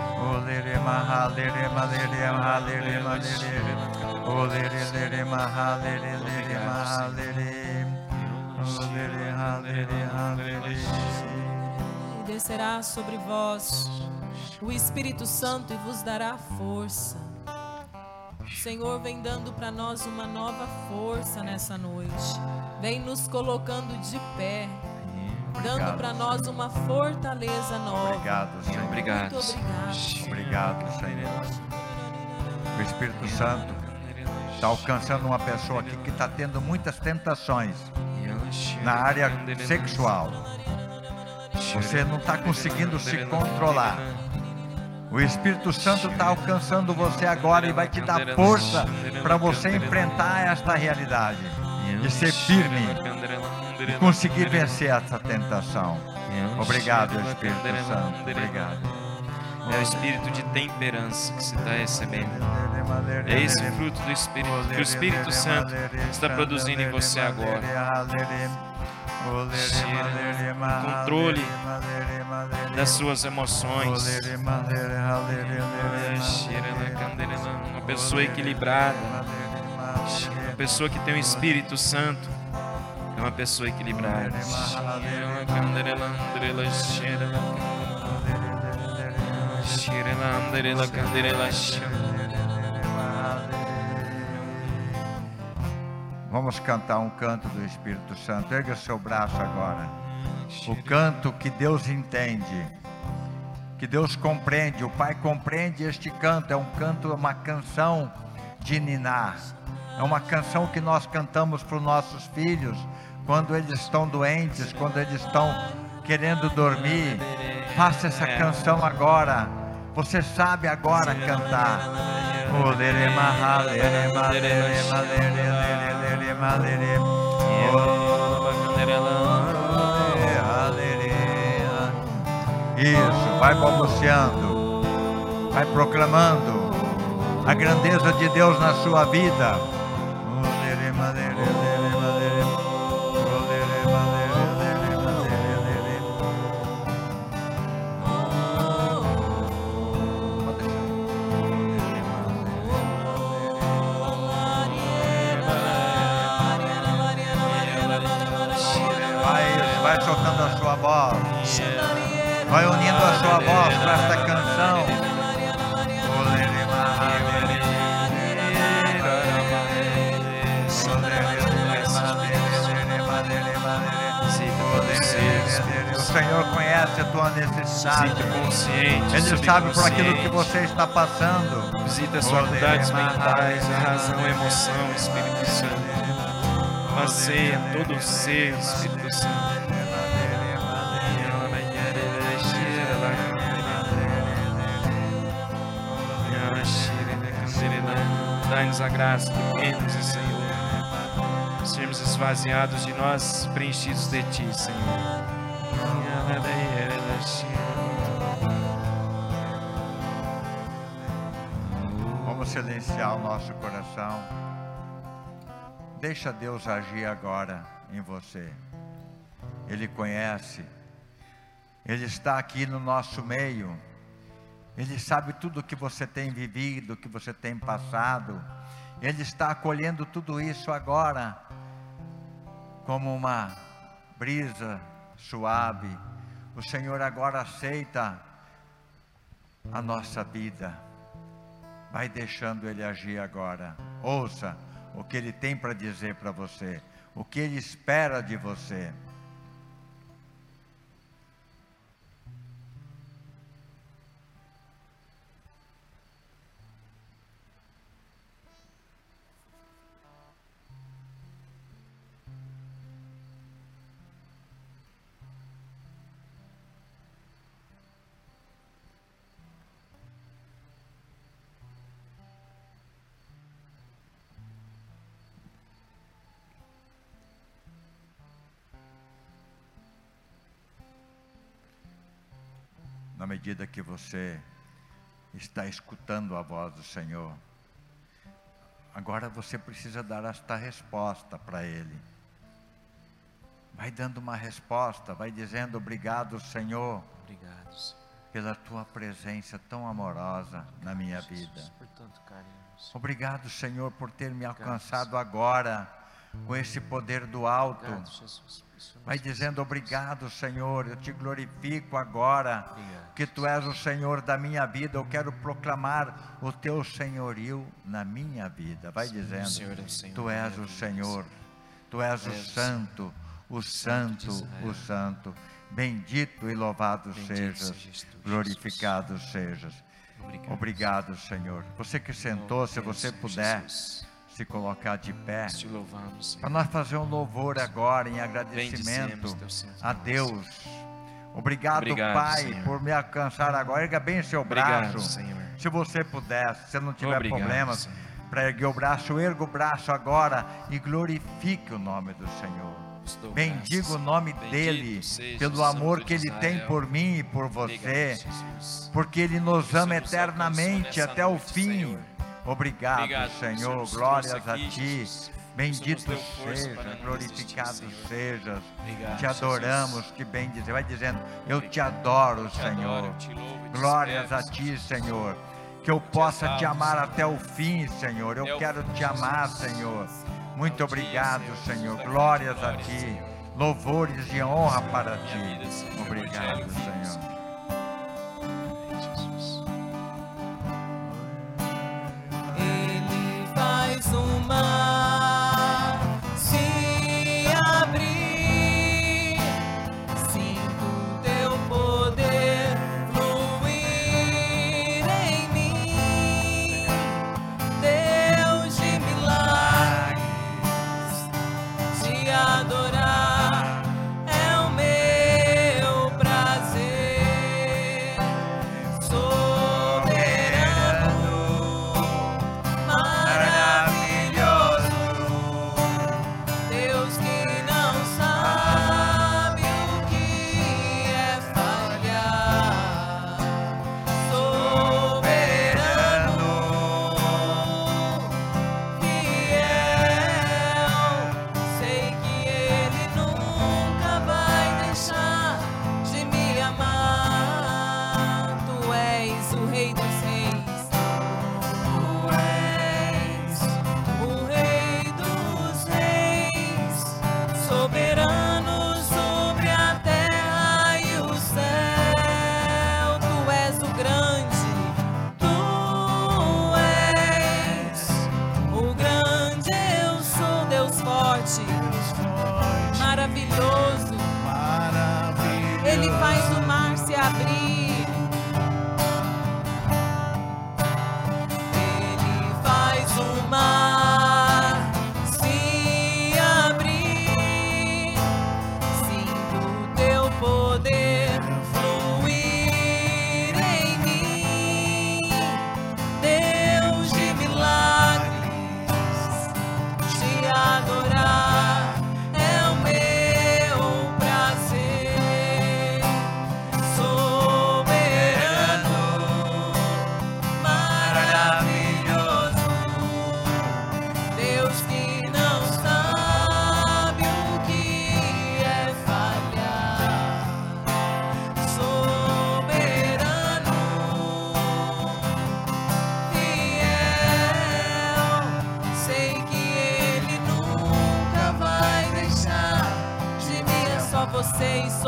[SPEAKER 3] E descerá sobre vós o Espírito Santo e vos dará força. O Senhor vem dando para nós uma nova força nessa noite. Vem nos colocando de pé, dando para nós uma fortaleza nova.
[SPEAKER 1] Obrigado, Senhor.
[SPEAKER 2] Obrigado.
[SPEAKER 3] Muito obrigado.
[SPEAKER 1] Obrigado, Senhor. O Espírito Santo está alcançando uma pessoa aqui que está tendo muitas tentações na área sexual. Você não está conseguindo se controlar. O Espírito Santo está alcançando você agora e vai te dar força para você enfrentar esta realidade e ser firme e conseguir vencer essa tentação. Obrigado, Espírito Santo. Obrigado.
[SPEAKER 2] É o espírito de temperança que você está recebendo. É esse fruto do Espírito que o Espírito Santo está produzindo em você agora. O controle das suas emoções. Uma pessoa equilibrada, uma pessoa que tem o Espírito Santo, é uma pessoa equilibrada.
[SPEAKER 1] Vamos cantar um canto do Espírito Santo. Erga o seu braço agora. O canto que Deus entende, que Deus compreende. O Pai compreende este canto. É um canto, uma canção de ninar. É uma canção que nós cantamos para os nossos filhos quando eles estão doentes, quando eles estão querendo dormir, faça essa canção agora. Você sabe agora cantar. Isso, vai balbuciando, vai proclamando a grandeza de Deus na sua vida. Vai soltando a sua voz, vai unindo a sua voz para esta canção. O Senhor conhece a tua necessidade. Ele sabe por aquilo que você está passando.
[SPEAKER 2] Visita as faculdades mentais, a razão, a emoção, Espírito Santo. Passeia todo o ser, Espírito Santo. Dai-nos a graça que temos, Senhor, sermos esvaziados de nós, preenchidos de Ti, Senhor.
[SPEAKER 1] Vamos silenciar o nosso coração. Deixa Deus agir agora em você. Ele conhece. Ele está aqui no nosso meio. Ele sabe tudo o que você tem vivido, o que você tem passado. Ele está acolhendo tudo isso agora, como uma brisa suave. O Senhor agora aceita a nossa vida. Vai deixando Ele agir agora. Ouça o que Ele tem para dizer para você, o que Ele espera de você. Na medida que você está escutando a voz do Senhor, agora você precisa dar esta resposta para Ele. Vai dando uma resposta, vai dizendo: obrigado, Senhor,
[SPEAKER 2] obrigado, Senhor,
[SPEAKER 1] pela Tua presença tão amorosa na minha vida.
[SPEAKER 2] Por tanto carinho, Senhor.
[SPEAKER 1] Obrigado, Senhor, por ter me alcançado agora com esse poder do alto.
[SPEAKER 2] Obrigado, Jesus.
[SPEAKER 1] Vai dizendo: obrigado, Senhor, eu te glorifico agora,
[SPEAKER 2] obrigado,
[SPEAKER 1] que Tu és o Senhor da minha vida. Eu quero proclamar o Teu senhorio na minha vida. Vai dizendo:
[SPEAKER 2] Senhor é o Senhor,
[SPEAKER 1] Tu és o Senhor, Tu és o Santo, o Santo, o Santo. Bendito e louvado sejas, glorificado sejas.
[SPEAKER 2] Obrigado,
[SPEAKER 1] Obrigado, Senhor. Você que sentou, se você puder se colocar de pé,
[SPEAKER 2] te louvamos, Senhor,
[SPEAKER 1] para nós fazer um louvor agora em agradecimento a Deus. Obrigado,
[SPEAKER 2] Obrigado,
[SPEAKER 1] Pai,
[SPEAKER 2] Senhor,
[SPEAKER 1] por me alcançar agora. Erga bem seu
[SPEAKER 2] Obrigado,
[SPEAKER 1] braço,
[SPEAKER 2] Senhor.
[SPEAKER 1] se você puder. Se você não tiver
[SPEAKER 2] Obrigado,
[SPEAKER 1] problemas para erguer o braço, erga o braço agora e glorifique o nome do Senhor. Bendiga o nome dEle, pelo amor que Ele tem por mim e por você, porque Ele nos ama eternamente até o fim. Obrigado,
[SPEAKER 2] Obrigado,
[SPEAKER 1] Senhor,
[SPEAKER 2] Senhor,
[SPEAKER 1] glórias
[SPEAKER 2] trouxe
[SPEAKER 1] a
[SPEAKER 2] aqui,
[SPEAKER 1] Ti,
[SPEAKER 2] Jesus.
[SPEAKER 1] bendito
[SPEAKER 2] Senhor, nos deu força
[SPEAKER 1] seja,
[SPEAKER 2] para nos
[SPEAKER 1] glorificado
[SPEAKER 2] assistir,
[SPEAKER 1] sejas,
[SPEAKER 2] Obrigado,
[SPEAKER 1] Te adoramos,
[SPEAKER 2] Jesus.
[SPEAKER 1] que bem dizer, vai dizendo: eu Te adoro,
[SPEAKER 2] Te
[SPEAKER 1] Senhor,
[SPEAKER 2] adoro, te louvo e te
[SPEAKER 1] glórias a
[SPEAKER 2] espero,
[SPEAKER 1] Ti, Senhor, que eu possa Te amar até o fim, Senhor, eu
[SPEAKER 2] Até o
[SPEAKER 1] quero
[SPEAKER 2] fim,
[SPEAKER 1] Te amar,
[SPEAKER 2] Jesus.
[SPEAKER 1] Senhor, muito
[SPEAKER 2] Ao dia,
[SPEAKER 1] obrigado,
[SPEAKER 2] Senhor,
[SPEAKER 1] Senhor,
[SPEAKER 2] Jesus,
[SPEAKER 1] glórias a
[SPEAKER 2] glória,
[SPEAKER 1] Ti,
[SPEAKER 2] Senhor.
[SPEAKER 1] louvores e honra para
[SPEAKER 2] Minha
[SPEAKER 1] Ti,
[SPEAKER 2] vida, Senhor,
[SPEAKER 1] obrigado,
[SPEAKER 2] Evangelho vivo,
[SPEAKER 1] Senhor.
[SPEAKER 2] Jesus.
[SPEAKER 3] Ele faz o mar se abrir, sinto Teu poder fluir em mim, Deus de milagres, te adorar é o meu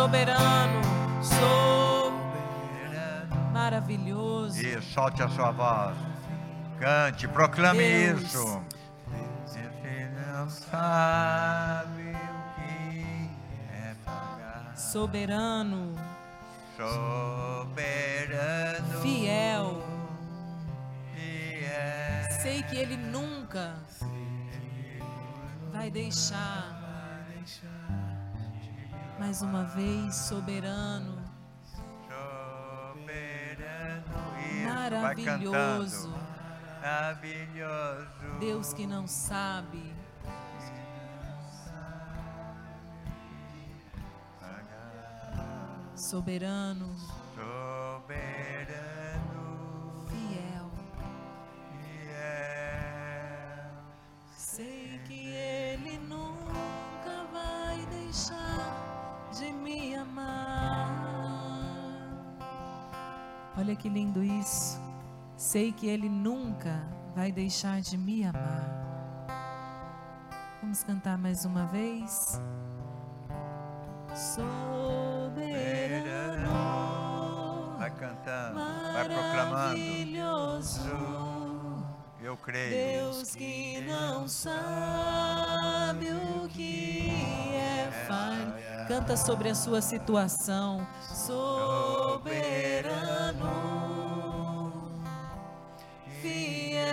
[SPEAKER 3] soberano, soberano, maravilhoso.
[SPEAKER 1] E solte a sua voz, cante, proclame
[SPEAKER 3] Deus.
[SPEAKER 1] isso. Ele não sabe o que é pagar.
[SPEAKER 3] Soberano,
[SPEAKER 1] Soberano,
[SPEAKER 3] fiel.
[SPEAKER 1] fiel.
[SPEAKER 3] Sei que Ele nunca vai deixar. Mais uma vez, soberano,
[SPEAKER 1] Soberano, isso, vai
[SPEAKER 3] maravilhoso.
[SPEAKER 1] cantando. Maravilhoso.
[SPEAKER 3] Deus que não sabe. Soberano,
[SPEAKER 1] Soberano,
[SPEAKER 3] fiel.
[SPEAKER 1] fiel.
[SPEAKER 3] Sei que Ele nunca vai deixar de me amar. Olha que lindo isso. Sei que Ele nunca vai deixar de me amar. Vamos cantar mais uma vez? Soberano,
[SPEAKER 1] Vai cantando, vai proclamando.
[SPEAKER 3] maravilhoso,
[SPEAKER 1] Eu creio.
[SPEAKER 3] Deus que não sabe o que é falha. Canta sobre a sua situação. Soberano, fiel.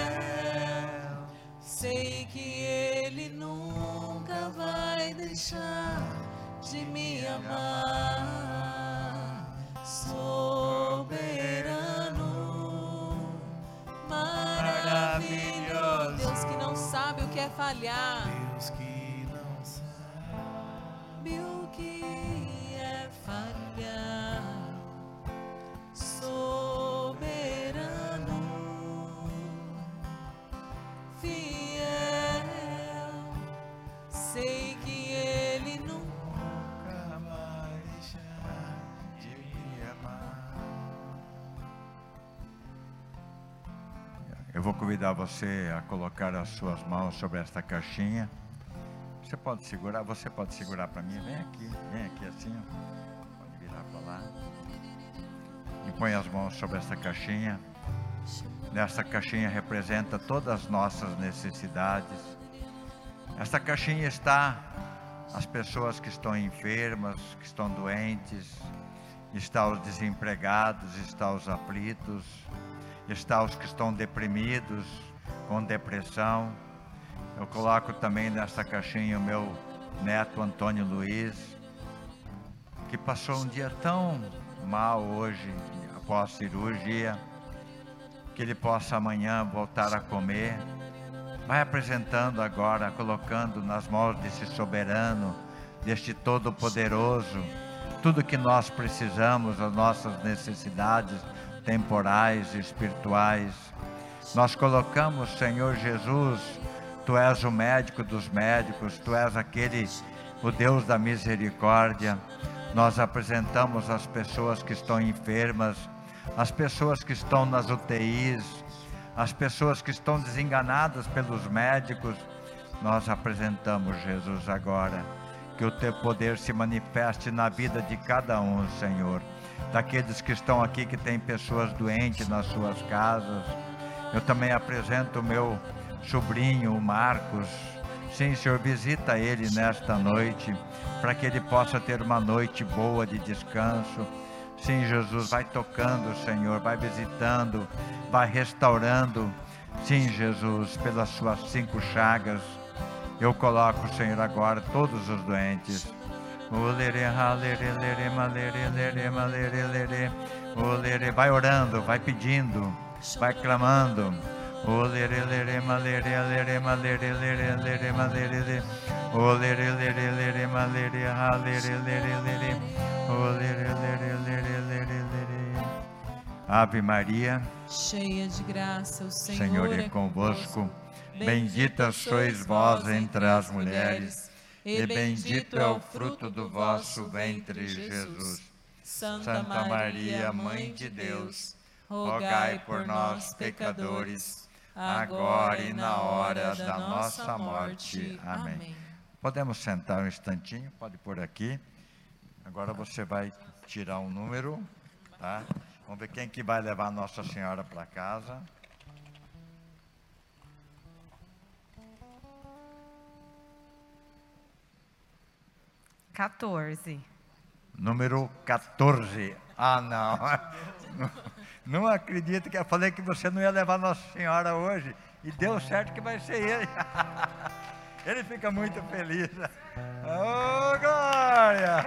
[SPEAKER 3] Sei que Ele nunca vai deixar de me amar. Soberano, maravilhoso. Deus que não sabe o que é falhar.
[SPEAKER 4] Deus que não sabe
[SPEAKER 3] O que é falhar. Soberano, fiel. Sei que Ele nunca
[SPEAKER 1] vai deixar de me amar. Eu vou convidar você a colocar as suas mãos sobre esta caixinha. Você pode segurar, você pode segurar para mim. Vem aqui, vem aqui assim, ó. Pode virar para lá. E põe as mãos sobre esta caixinha. Nesta caixinha representa todas as nossas necessidades. Esta caixinha está as pessoas que estão enfermas, que estão doentes, está os desempregados, está os aflitos, está os que estão deprimidos, com depressão. Eu coloco também nesta caixinha o meu neto Antônio Luiz, que passou um dia tão mal hoje, após a cirurgia, que ele possa amanhã voltar a comer. Vai apresentando agora, colocando nas mãos desse soberano, deste todo-poderoso, tudo que nós precisamos, as nossas necessidades temporais e espirituais. Nós colocamos, Senhor Jesus, Tu és o médico dos médicos, Tu és aquele, o Deus da misericórdia. Nós apresentamos as pessoas que estão enfermas, as pessoas que estão nas U T Is, as pessoas que estão desenganadas pelos médicos. Nós apresentamos, Jesus, agora, que o Teu poder se manifeste na vida de cada um, Senhor. Daqueles que estão aqui, que têm pessoas doentes nas suas casas. Eu também apresento o meu sobrinho, o Marcos. Sim, Senhor, visita ele nesta noite, para que ele possa ter uma noite boa de descanso. Sim, Jesus, vai tocando, Senhor, vai visitando, vai restaurando. Sim, Jesus, pelas suas cinco chagas, eu coloco, Senhor, agora todos os doentes. Vai orando, vai pedindo, vai clamando. Ave Maria,
[SPEAKER 3] cheia de graça, o Senhor,
[SPEAKER 1] Senhor é convosco. Bendita sois vós entre as mulheres, e bendito é o fruto do vosso ventre, Jesus. Santa Maria, Mãe de Deus, rogai por nós, pecadores, agora e na hora da nossa morte. Amém. Podemos sentar um instantinho, pode pôr aqui. Agora você vai tirar um número, tá? Vamos ver quem que vai levar Nossa Senhora para casa.
[SPEAKER 3] quatorze.
[SPEAKER 1] Número quatorze. Ah, não. Não, não acredito que eu falei que você não ia levar Nossa Senhora hoje. E deu certo que vai ser ele. Ele fica muito feliz. Oh, glória!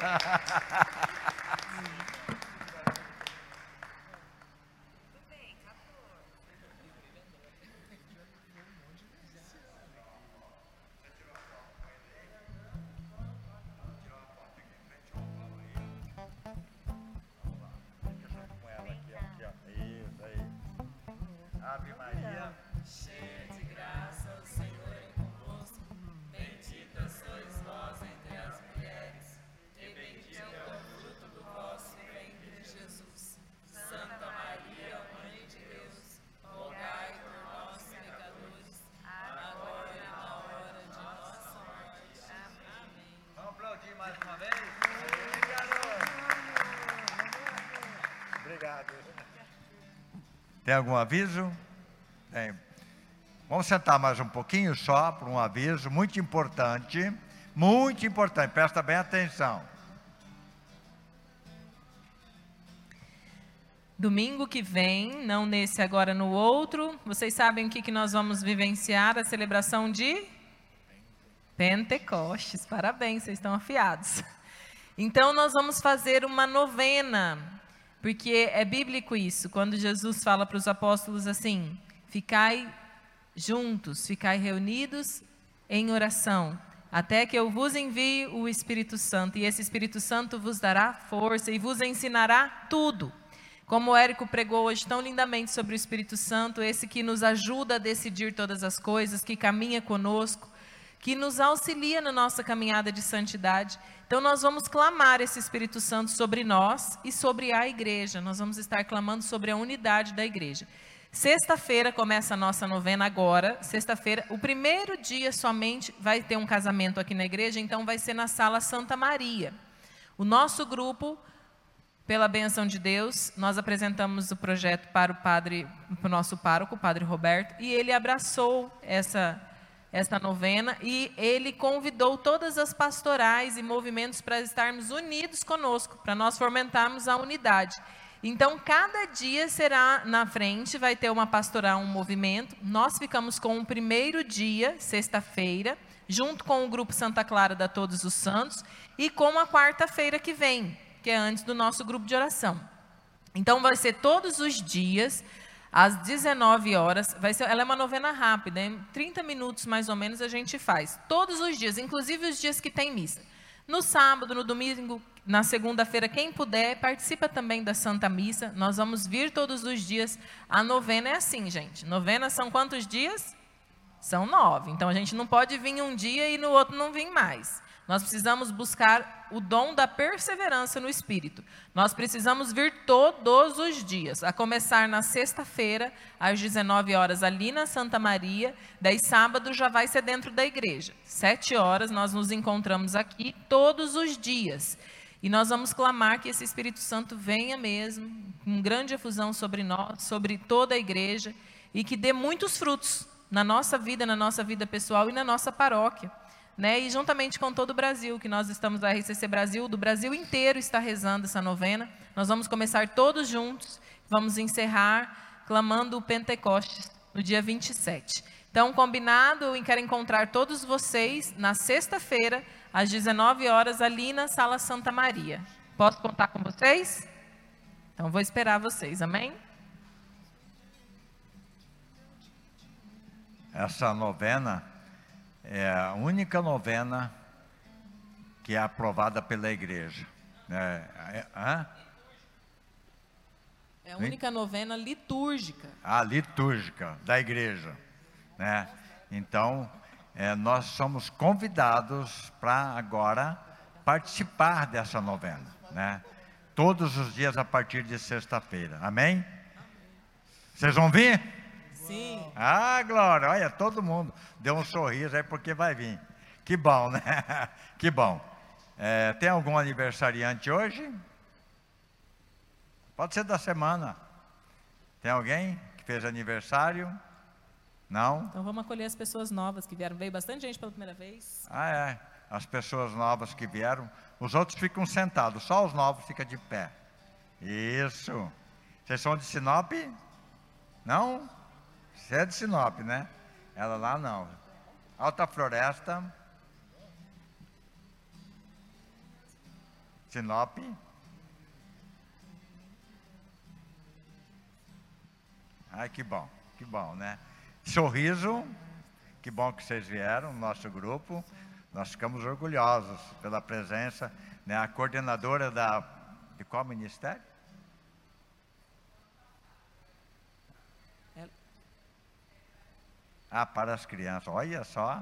[SPEAKER 1] Ave Maria,
[SPEAKER 3] cheia de graça, o Senhor é convosco. Bendita sois vós entre as mulheres, e bendito é o fruto do vosso ventre, Jesus. Santa Maria, Mãe de Deus, rogai por nós, pecadores, agora e na hora de nossa morte. Amém.
[SPEAKER 1] vamos aplaudir mais uma vez? Obrigado. Tem algum aviso? Tem. Vamos sentar mais um pouquinho só para um aviso muito importante, muito importante, presta bem atenção.
[SPEAKER 3] Domingo que vem, não nesse agora, no outro, vocês sabem o que, que nós vamos vivenciar? A celebração de Pentecostes. Parabéns, vocês estão afiados. Então nós vamos fazer uma novena, porque é bíblico isso, quando Jesus fala para os apóstolos assim: ficai juntos, ficai reunidos em oração, até que eu vos envie o Espírito Santo, e esse Espírito Santo vos dará força e vos ensinará tudo. Como o Érico pregou hoje tão lindamente sobre o Espírito Santo, esse que nos ajuda a decidir todas as coisas, que caminha conosco, que nos auxilia na nossa caminhada de santidade. Então nós vamos clamar esse Espírito Santo sobre nós e sobre a igreja. Nós vamos estar clamando sobre a unidade da igreja. Sexta-feira começa a nossa novena agora. Sexta-feira, o primeiro dia somente vai ter um casamento aqui na igreja, então vai ser na Sala Santa Maria. O nosso grupo, pela bênção de Deus, nós apresentamos o projeto para o padre, para o nosso pároco, o padre Roberto, e ele abraçou essa esta novena, e ele convidou todas as pastorais e movimentos para estarmos unidos conosco, para nós fomentarmos a unidade. Então, cada dia será na frente, vai ter uma pastoral, um movimento. Nós ficamos com o primeiro dia, sexta-feira, junto com o grupo Santa Clara da Todos os Santos, e com a quarta-feira que vem, que é antes do nosso grupo de oração. Então, vai ser todos os dias, às dezenove horas, vai ser, ela é uma novena rápida, em trinta minutos mais ou menos a gente faz, todos os dias, inclusive os dias que tem missa. No sábado, no domingo, na segunda-feira, quem puder, participa também da Santa Missa. Nós vamos vir todos os dias. A novena é assim, gente, novena são quantos dias? São nove, então a gente não pode vir um dia e no outro não vir mais. Nós precisamos buscar o dom da perseverança no Espírito. Nós precisamos vir todos os dias, a começar na sexta-feira, às dezenove horas, ali na Santa Maria. Daí sábado já vai ser dentro da igreja. Sete horas nós nos encontramos aqui todos os dias. E nós vamos clamar que esse Espírito Santo venha mesmo, com grande efusão sobre nós, sobre toda a igreja, e que dê muitos frutos na nossa vida, na nossa vida pessoal e na nossa paróquia. Né? E juntamente com todo o Brasil, que nós estamos, a R C C Brasil, do Brasil inteiro está rezando essa novena. Nós vamos começar todos juntos, vamos encerrar clamando o Pentecostes no dia vinte e sete. Então, combinado, eu quero encontrar todos vocês na sexta-feira, às dezenove horas, ali na Sala Santa Maria. Posso contar com vocês? Então, vou esperar vocês, amém?
[SPEAKER 1] Essa novena é a única novena que é aprovada pela igreja. É, é, é,
[SPEAKER 3] é a única novena litúrgica.
[SPEAKER 1] A litúrgica da igreja. Né? Então, é, nós somos convidados para agora participar dessa novena. Né? Todos os dias a partir de sexta-feira. Amém? Vocês vão vir?
[SPEAKER 3] Sim.
[SPEAKER 1] Ah, glória, olha, todo mundo deu um sorriso aí porque vai vir. Que bom, né? Que bom. É, tem algum aniversariante hoje? Pode ser da semana. Tem alguém que fez aniversário? Não?
[SPEAKER 3] Então vamos acolher as pessoas novas que vieram. Veio bastante gente pela primeira vez.
[SPEAKER 1] Ah, é. As pessoas novas que vieram. Os outros ficam sentados, só os novos ficam de pé. Isso. Vocês são de Sinop? Não? Você é de Sinop, né? Ela lá não. Alta Floresta. Sinop. Ai, que bom, que bom, né? Sorriso, que bom que vocês vieram no nosso grupo. Nós ficamos orgulhosos pela presença, né? A coordenadora da, de qual ministério?
[SPEAKER 3] Ela.
[SPEAKER 1] Ah, para as crianças, olha só.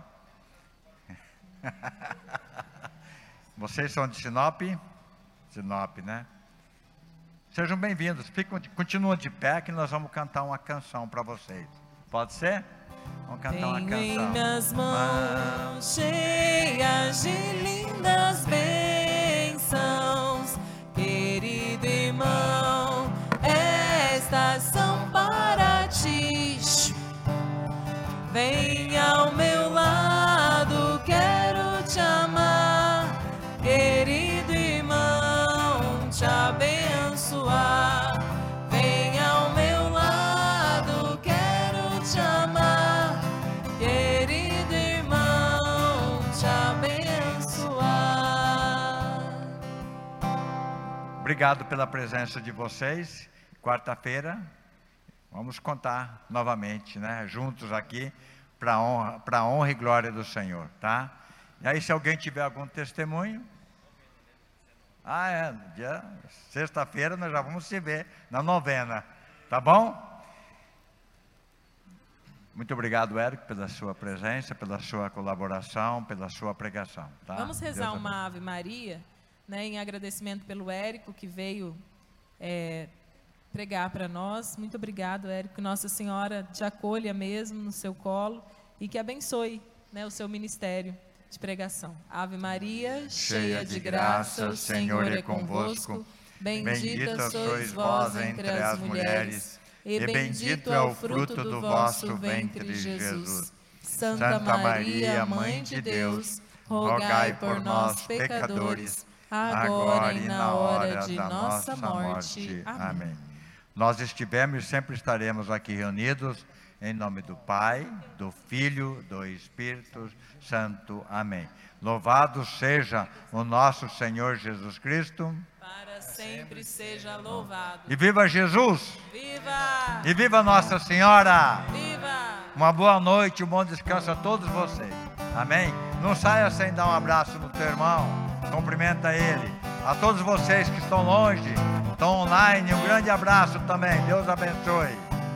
[SPEAKER 1] Vocês são de Sinop? Sinop, né? Sejam bem-vindos, Ficam, continuam de pé que nós vamos cantar uma canção para vocês. Pode ser? Vamos cantar uma
[SPEAKER 3] Tenho
[SPEAKER 1] canção.
[SPEAKER 3] em minhas mãos cheias de lindas bênçãos, querido irmão, estas são para ti. Vem ao meu lado, quero te amar, querido irmão, te abençoar. Vem ao meu lado, quero te amar, querido irmão, te abençoar.
[SPEAKER 1] Obrigado pela presença de vocês. Quarta-feira, vamos contar novamente, né? Juntos aqui, para honra, para honra e glória do Senhor, tá? E aí, se alguém tiver algum testemunho... Ah, é, dia, sexta-feira nós já vamos se ver na novena, tá bom? Muito obrigado, Érico, pela sua presença, pela sua colaboração, pela sua pregação, tá?
[SPEAKER 3] Vamos rezar
[SPEAKER 1] Deus
[SPEAKER 3] uma
[SPEAKER 1] abençoe.
[SPEAKER 3] Ave Maria, né, em agradecimento pelo Érico, que veio é, pregar para nós. Muito obrigado, Érico, que Nossa Senhora te acolha mesmo no seu colo e que abençoe, né, o seu ministério de pregação. Ave Maria, cheia de graça, o Senhor é convosco. Bendita sois vós entre as mulheres, e bendito é o fruto do vosso ventre, Jesus. Santa Maria, Mãe de Deus, rogai por nós, pecadores, agora e na hora de nossa morte. Amém.
[SPEAKER 1] Nós estivemos e sempre estaremos aqui reunidos em nome do Pai, do Filho, do Espírito Santo. Amém. Louvado seja o nosso Senhor Jesus Cristo.
[SPEAKER 3] Para sempre seja louvado.
[SPEAKER 1] E viva Jesus!
[SPEAKER 3] Viva!
[SPEAKER 1] E viva Nossa Senhora!
[SPEAKER 3] Viva!
[SPEAKER 1] Uma boa noite, um bom descanso a todos vocês. Amém? Não saia sem dar um abraço no teu irmão. Cumprimenta ele. A todos vocês que estão longe, estão online, um grande abraço também. Deus abençoe.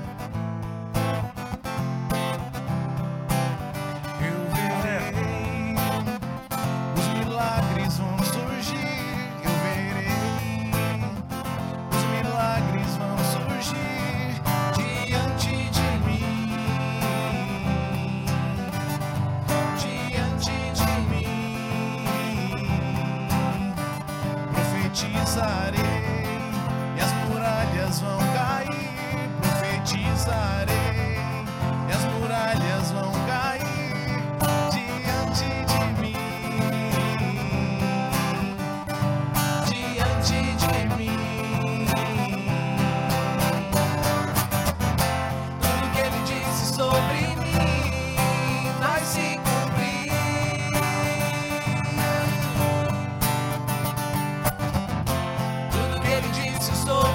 [SPEAKER 4] E as muralhas vão cair, profetizarei, e as muralhas vão cair diante de mim, diante de mim. Tudo que ele disse sobre mim vai se cumprir. Tudo que ele disse sobre